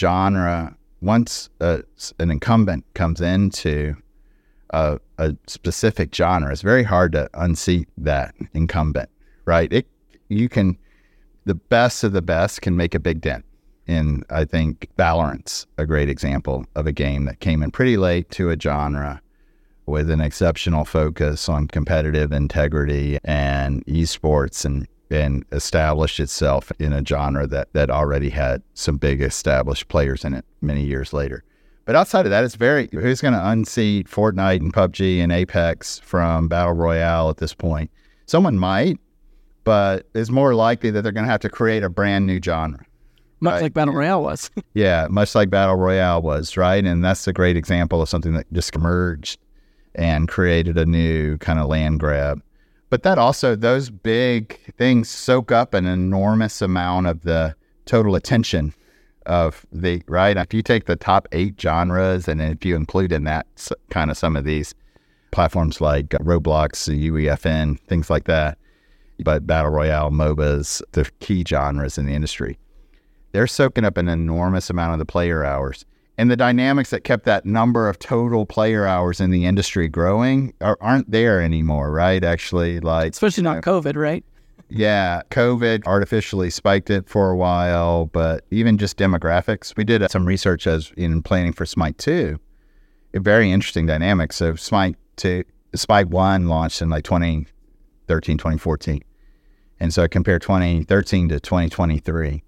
incumbent comes into a specific genre, it's very hard to unseat that incumbent, right? The best of the best can make a big dent. And I think Valorant's a great example of a game that came in pretty late to a genre with an exceptional focus on competitive integrity and esports, and established itself in a genre that already had some big established players in it many years later. But outside of that, who's going to unseat Fortnite and PUBG and Apex from Battle Royale at this point? Someone might, but it's more likely that they're going to have to create a brand new genre.
Much like Battle Royale was.
Yeah, much like Battle Royale was, right? And that's a great example of something that just emerged and created a new kind of land grab. But those big things soak up an enormous amount of the total attention of right? If you take the top 8 genres, and if you include in that kind of some of these platforms like Roblox, UEFN, things like that, but Battle Royale, MOBAs, the key genres in the industry, they're soaking up an enormous amount of the player hours. And the dynamics that kept that number of total player hours in the industry growing aren't there anymore, right? Actually,
especially not COVID, right?
Yeah, COVID artificially spiked it for a while, but even just demographics. We did some research as in planning for Smite 2. A very interesting dynamic. So Smite 1 launched in 2013, 2014. And so I compare 2013 to 2023.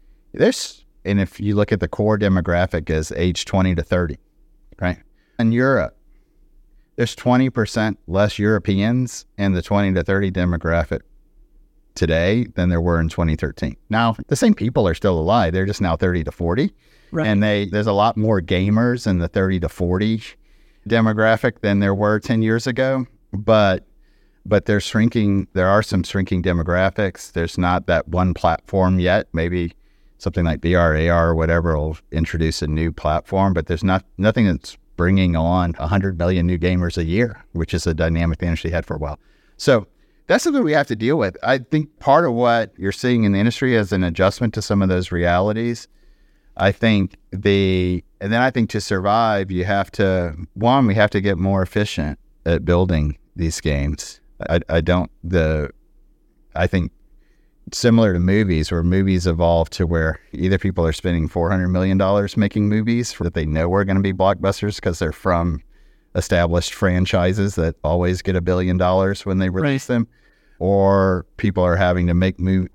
And if you look at the core demographic as age 20 to 30, right? In Europe, there's 20% less Europeans in the 20 to 30 demographic today than there were in 2013. Now, the same people are still alive. They're just now 30 to 40. Right. And there's a lot more gamers in the 30 to 40 demographic than there were 10 years ago. But they're shrinking. There are some shrinking demographics. There's not that one platform yet. Maybe something like VR, AR, or whatever will introduce a new platform, but there's nothing that's bringing on 100 million new gamers a year, which is a dynamic the industry had for a while. So that's something we have to deal with. I think part of what you're seeing in the industry is an adjustment to some of those realities. I think to survive, we have to get more efficient at building these games. I think similar to movies, where movies evolve to where either people are spending $400 million making movies that they know are going to be blockbusters because they're from established franchises that always get $1 billion when they release them, or people are having to make movies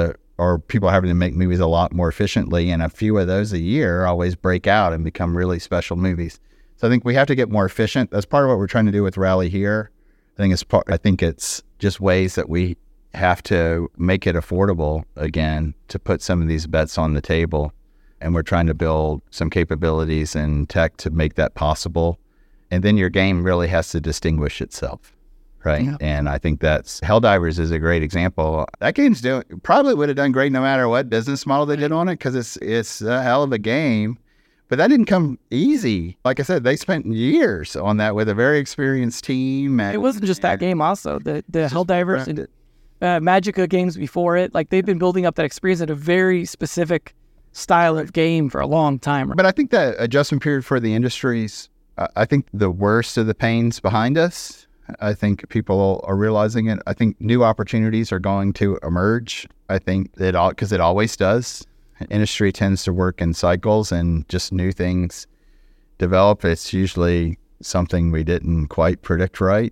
a lot more efficiently, and a few of those a year always break out and become really special movies. So I think we have to get more efficient. That's part of what we're trying to do with Rally here. I think it's just ways that we have to make it affordable again to put some of these bets on the table. And we're trying to build some capabilities in tech to make that possible. And then your game really has to distinguish itself, right?
Yeah.
And I think that's Helldivers is a great example. That game's probably would have done great no matter what business model they did on it, because it's a hell of a game. But that didn't come easy. Like I said, they spent years on that with a very experienced team.
It wasn't just that game also. The Helldivers and Magicka games before it, like they've been building up that experience at a very specific style of game for a long time.
But I think that adjustment period for the industries, I think the worst of the pain's behind us. I think people are realizing it. I think new opportunities are going to emerge. I think because it always does. Industry tends to work in cycles, and just new things develop. It's usually something we didn't quite predict right,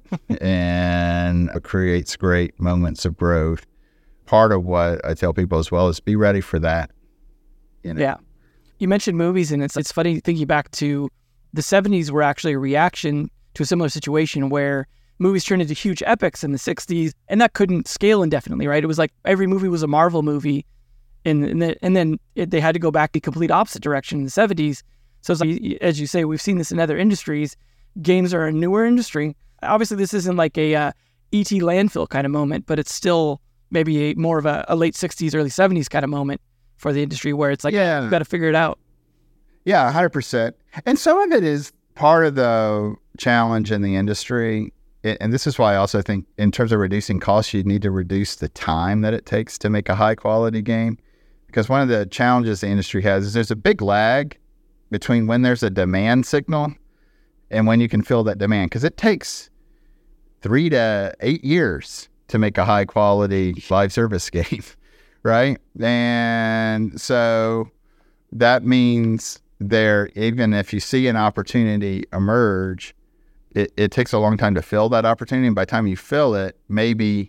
and it creates great moments of growth. Part of what I tell people as well is be ready for that.
Yeah. You mentioned movies, and it's funny thinking back to the 70s were actually a reaction to a similar situation where movies turned into huge epics in the 60s, and that couldn't scale indefinitely, right? It was like every movie was a Marvel movie, and then they had to go back the complete opposite direction in the 70s. So it's like, as you say, we've seen this in other industries. Games are a newer industry. Obviously, this isn't like a E.T. landfill kind of moment, but it's still maybe more of a late 60s, early 70s kind of moment for the industry where it's like, you've got to figure it out.
Yeah, 100%. And some of it is part of the challenge in the industry. And this is why I also think in terms of reducing costs, you need to reduce the time that it takes to make a high quality game. Because one of the challenges the industry has is there's a big lag between when there's a demand signal and when you can fill that demand. Because it takes 3 to 8 years to make a high quality live service game, right? And so that means even if you see an opportunity emerge, it takes a long time to fill that opportunity. And by the time you fill it, maybe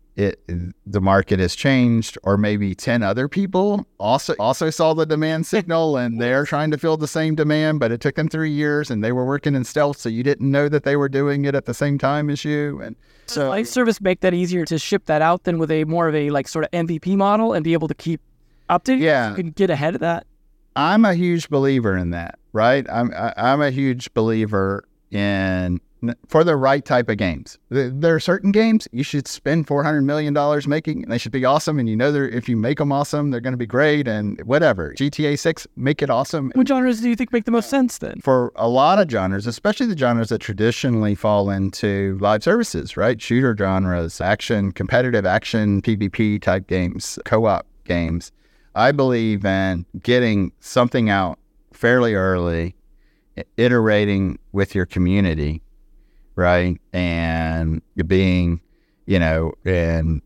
the market has changed, or maybe 10 other people also saw the demand signal and they're trying to fill the same demand, but it took them 3 years and they were working in stealth, so you didn't know that they were doing it at the same time as you. And so
does live service make that easier to ship that out than with a more of a like sort of MVP model and be able to keep updating?
Yeah,
you can get ahead of that.
I'm a huge believer in that, right? I'm a huge believer in, for the right type of games. There are certain games you should spend $400 million making, and they should be awesome. And if you make them awesome, they're going to be great and whatever. GTA 6, make it awesome.
What genres do you think make the most sense then?
For a lot of genres, especially the genres that traditionally fall into live services, right? Shooter genres, competitive action, PvP type games, co-op games. I believe in getting something out fairly early, iterating with your community, right? And being, and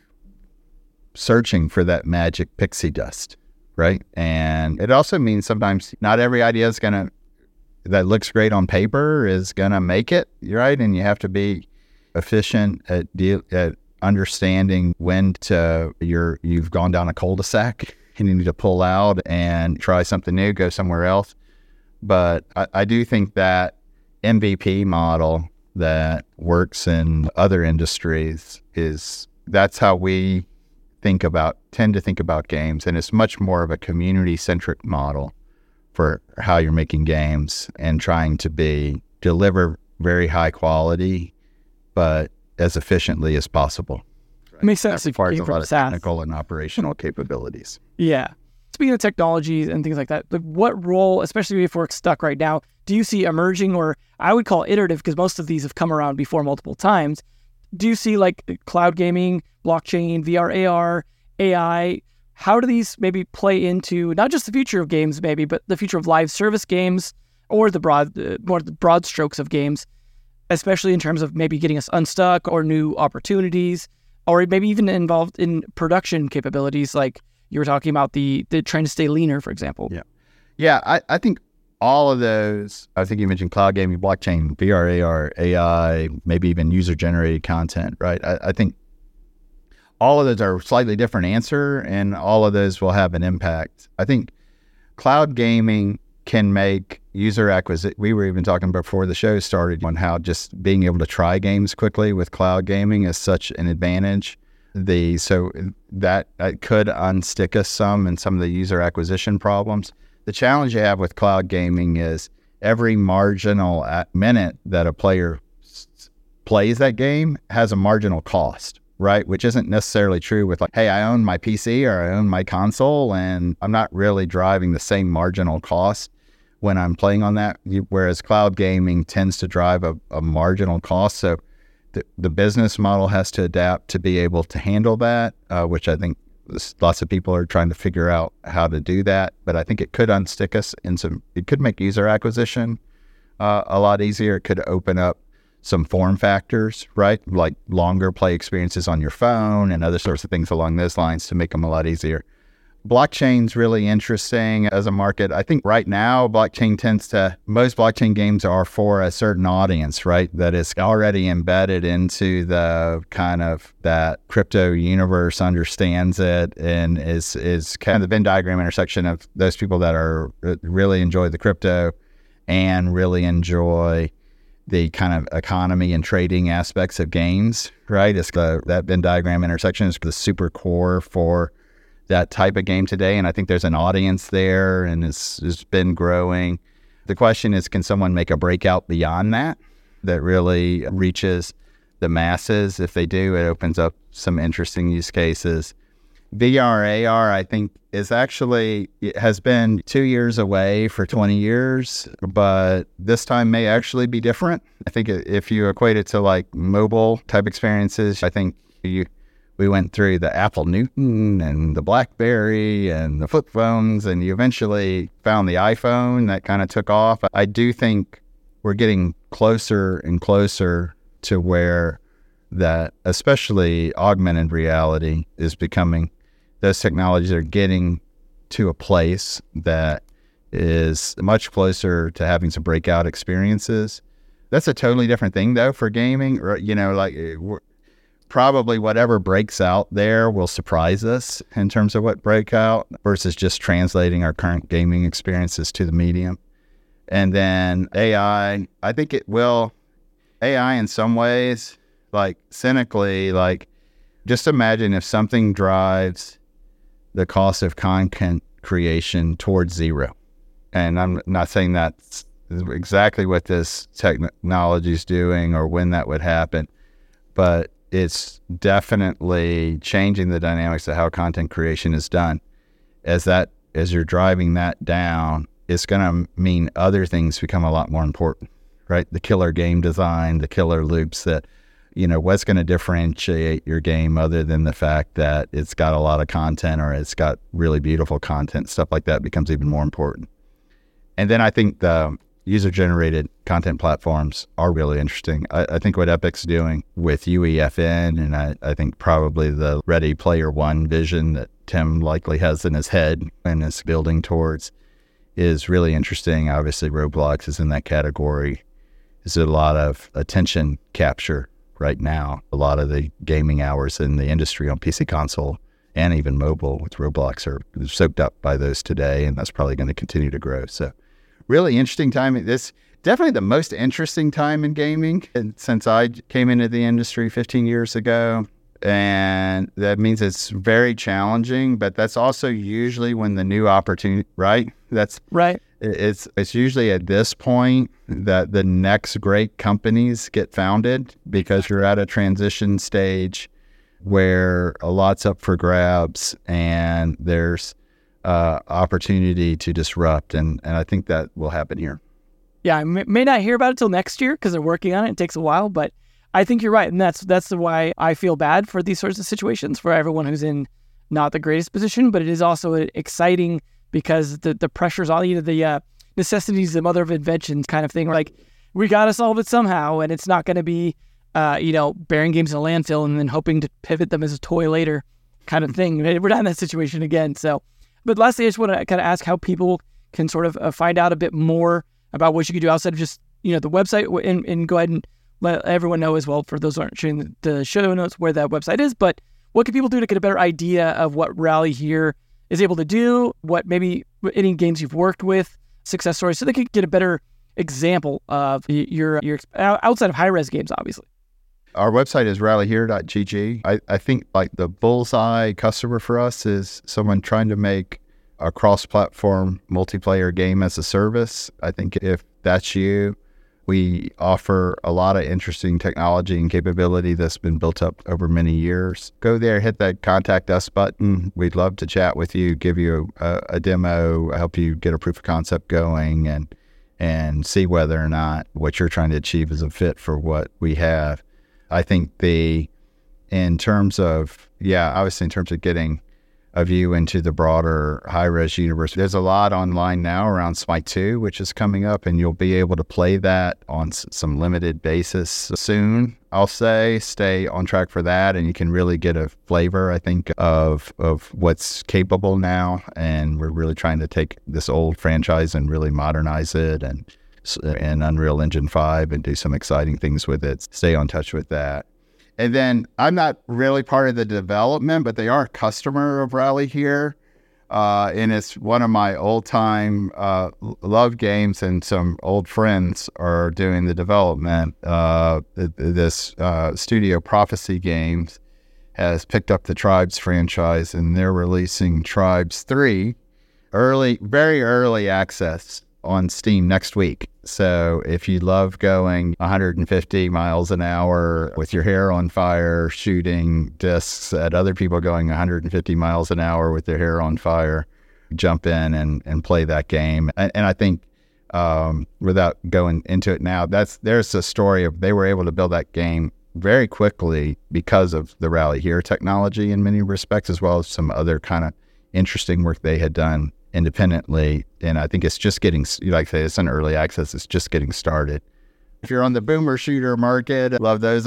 searching for that magic pixie dust, right? And it also means sometimes not every idea that looks great on paper is going to make it, right? And you have to be efficient at understanding when you've gone down a cul-de-sac and you need to pull out and try something new, go somewhere else. But I do think that MVP model that works in other industries that's how we tend to think about games. And it's much more of a community-centric model for how you're making games and trying to deliver very high quality, but as efficiently as possible.
It makes sense.
That requires a lot of technical and operational capabilities.
Yeah. Speaking of technologies and things like that, what role, especially if we're stuck right now, do you see emerging, or I would call iterative because most of these have come around before multiple times? Do you see like cloud gaming, blockchain, VR, AR, AI? How do these maybe play into not just the future of games maybe, but the future of live service games or the broad strokes of games, especially in terms of maybe getting us unstuck or new opportunities, or maybe even involved in production capabilities like you were talking about the trying to stay leaner, for example.
Yeah. I think all of those, I think you mentioned cloud gaming, blockchain, VR, AR, AI, maybe even user-generated content, right? I think all of those are a slightly different answer, and all of those will have an impact. I think cloud gaming can make user acquisition. We were even talking before the show started on how just being able to try games quickly with cloud gaming is such an advantage. So that could unstick us some in some of the user acquisition problems. The challenge you have with cloud gaming is every marginal minute that a player plays that game has a marginal cost, right? Which isn't necessarily true with like, hey, I own my PC or I own my console and I'm not really driving the same marginal cost when I'm playing on that. Whereas cloud gaming tends to drive a marginal cost. So the business model has to adapt to be able to handle that, which I think lots of people are trying to figure out how to do that. But I think it could unstick us it could make user acquisition a lot easier. It could open up some form factors, right? Like longer play experiences on your phone and other sorts of things along those lines to make them a lot easier. Blockchain's really interesting as a market. I think right now, most blockchain games are for a certain audience, right? That is already embedded into the kind of that crypto universe, understands it, and is kind of the Venn diagram intersection of those people that are really enjoy the crypto and really enjoy the kind of economy and trading aspects of games, right? It's that Venn diagram intersection is the super core for that type of game today. And I think there's an audience there and it's been growing. The question is, can someone make a breakout beyond that really reaches the masses? If they do, it opens up some interesting use cases. VR, AR, I think it has been 2 years away for 20 years, but this time may actually be different. I think if you equate it to like mobile type experiences, I think we went through the Apple Newton and the BlackBerry and the flip phones, and you eventually found the iPhone that kind of took off. I do think we're getting closer and closer to where that, especially augmented reality, is becoming, those technologies are getting to a place that is much closer to having some breakout experiences. That's a totally different thing though for gaming, or, probably whatever breaks out there will surprise us in terms of what breakout versus just translating our current gaming experiences to the medium. And then AI, I think it will, AI in some ways, like cynically, like just imagine if something drives the cost of content creation towards zero. And I'm not saying that's exactly what this technology is doing or when that would happen, but it's definitely changing the dynamics of how content creation is done. As you're driving that down, it's going to mean other things become a lot more important, right? The killer game design, the killer loops that, what's going to differentiate your game other than the fact that it's got a lot of content or it's got really beautiful content, stuff like that becomes even more important. And then I think the user-generated content platforms are really interesting. I think what Epic's doing with UEFN, and I think probably the Ready Player One vision that Tim likely has in his head and is building towards, is really interesting. Obviously, Roblox is in that category. There's a lot of attention capture right now. A lot of the gaming hours in the industry on PC console and even mobile with Roblox are soaked up by those today, and that's probably going to continue to grow. So really interesting time. This definitely the most interesting time in gaming since I came into the industry 15 years ago. And that means it's very challenging, but that's also usually when the new opportunity, right? That's
right.
It's usually at this point that the next great companies get founded, because you're at a transition stage where a lot's up for grabs and there's opportunity to disrupt. And I think that will happen here.
Yeah, I may not hear about it till next year because they're working on it. It takes a while, but I think you're right. And that's why I feel bad for these sorts of situations for everyone who's in not the greatest position, but it is also exciting because the pressures on the necessities, the mother of inventions kind of thing. Like, we got to solve it somehow, and it's not going to be, burying games in a landfill and then hoping to pivot them as a toy later kind of thing. We're not in that situation again. So, but lastly, I just want to kind of ask how people can sort of find out a bit more about what you can do outside of just, the website, and go ahead and let everyone know as well, for those who aren't sharing the show notes, where that website is. But what can people do to get a better idea of what Rally here is able to do, what maybe any games you've worked with, success stories, so they can get a better example of your outside of high-res games, obviously.
Our website is rallyhere.gg. I think like the bullseye customer for us is someone trying to make a cross-platform multiplayer game as a service. I think if that's you, We offer a lot of interesting technology and capability that's been built up over many years. Go there, hit that contact us button. We'd love to chat with you, give you a demo, help you get a proof of concept going, and see whether or not what you're trying to achieve is a fit for what we have. I think in terms of getting a view into the broader high-res universe, there's a lot online now around Smite 2, which is coming up, and you'll be able to play that on some limited basis soon, I'll say. Stay on track for that, and you can really get a flavor, I think, of what's capable now. And we're really trying to take this old franchise and really modernize it and Unreal Engine 5 and do some exciting things with it. Stay on touch with that. And then I'm not really part of the development, but they are a customer of Rally here. And it's one of my old-time love games, and some old friends are doing the development. This studio, Prophecy Games, has picked up the Tribes franchise, and they're releasing Tribes 3 very early access on Steam next week. So if you love going 150 miles an hour with your hair on fire, shooting discs at other people going 150 miles an hour with their hair on fire, jump in and play that game. And I think without going into it now, there's a story of they were able to build that game very quickly because of the Rally Here technology in many respects, as well as some other kind of interesting work they had done independently. And I think it's just getting, like I say, it's an early access. It's just getting started. If you're on the boomer shooter market, love those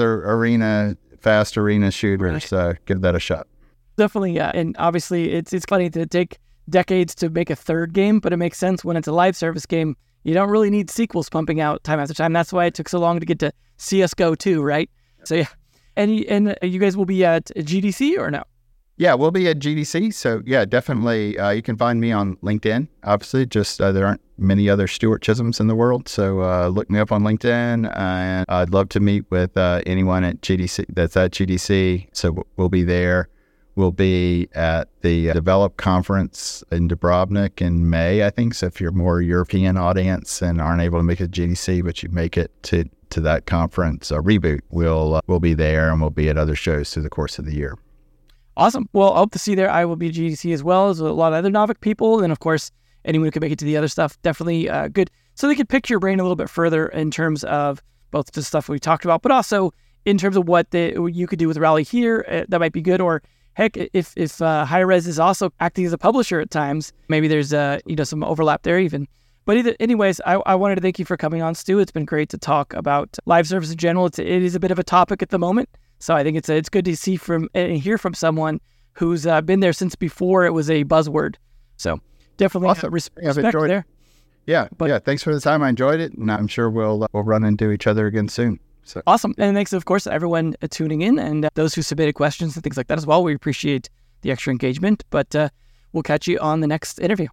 fast arena shooters. Give that a shot.
Definitely, yeah. And obviously, it's funny to take decades to make a third game, but it makes sense when it's a live service game. You don't really need sequels pumping out time after time. That's why it took so long to get to CSGO 2, right? So yeah. And you guys will be at GDC or no?
Yeah, we'll be at GDC. So yeah, definitely. You can find me on LinkedIn. Obviously, just there aren't many other Stuart Chisholms in the world. So look me up on LinkedIn. And I'd love to meet with anyone at GDC that's at GDC. So we'll be there. We'll be at the Develop Conference in Dubrovnik in May, I think. So if you're more European audience and aren't able to make it to GDC, but you make it to that conference, Reboot, we'll be there, and we'll be at other shows through the course of the year.
Awesome. Well, I hope to see you there. I will be at GDC as well as a lot of other Naavik people. And of course, anyone who can make it to the other stuff, definitely good. So they could pick your brain a little bit further in terms of both the stuff we talked about, but also in terms of what you could do with Rally Here. That might be good. Or heck, if Hi-Rez is also acting as a publisher at times, maybe there's some overlap there even. But anyways, I wanted to thank you for coming on, Stu. It's been great to talk about live service in general. It is a bit of a topic at the moment. So I think it's good to see and hear from someone who's been there since before it was a buzzword. So definitely
awesome.
Respect there.
Yeah, thanks for the time. I enjoyed it, and I'm sure we'll run into each other again soon. So
awesome. And thanks, of course, to everyone tuning in and those who submitted questions and things like that as well. We appreciate the extra engagement, but we'll catch you on the next interview.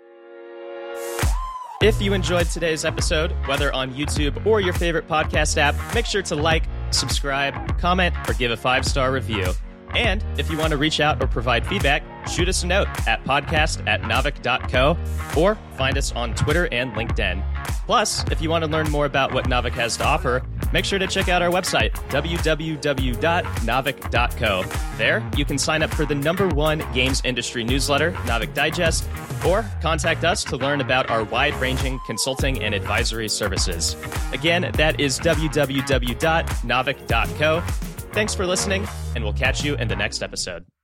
If you enjoyed today's episode, whether on YouTube or your favorite podcast app, make sure to like, subscribe, comment, or give a 5-star review. And if you want to reach out or provide feedback, shoot us a note at podcast@naavik.co or find us on Twitter and LinkedIn. Plus, if you want to learn more about what Naavik has to offer, make sure to check out our website, www.naavik.co. There, you can sign up for the #1 games industry newsletter, Naavik Digest, or contact us to learn about our wide-ranging consulting and advisory services. Again, that is www.naavik.co. Thanks for listening, and we'll catch you in the next episode.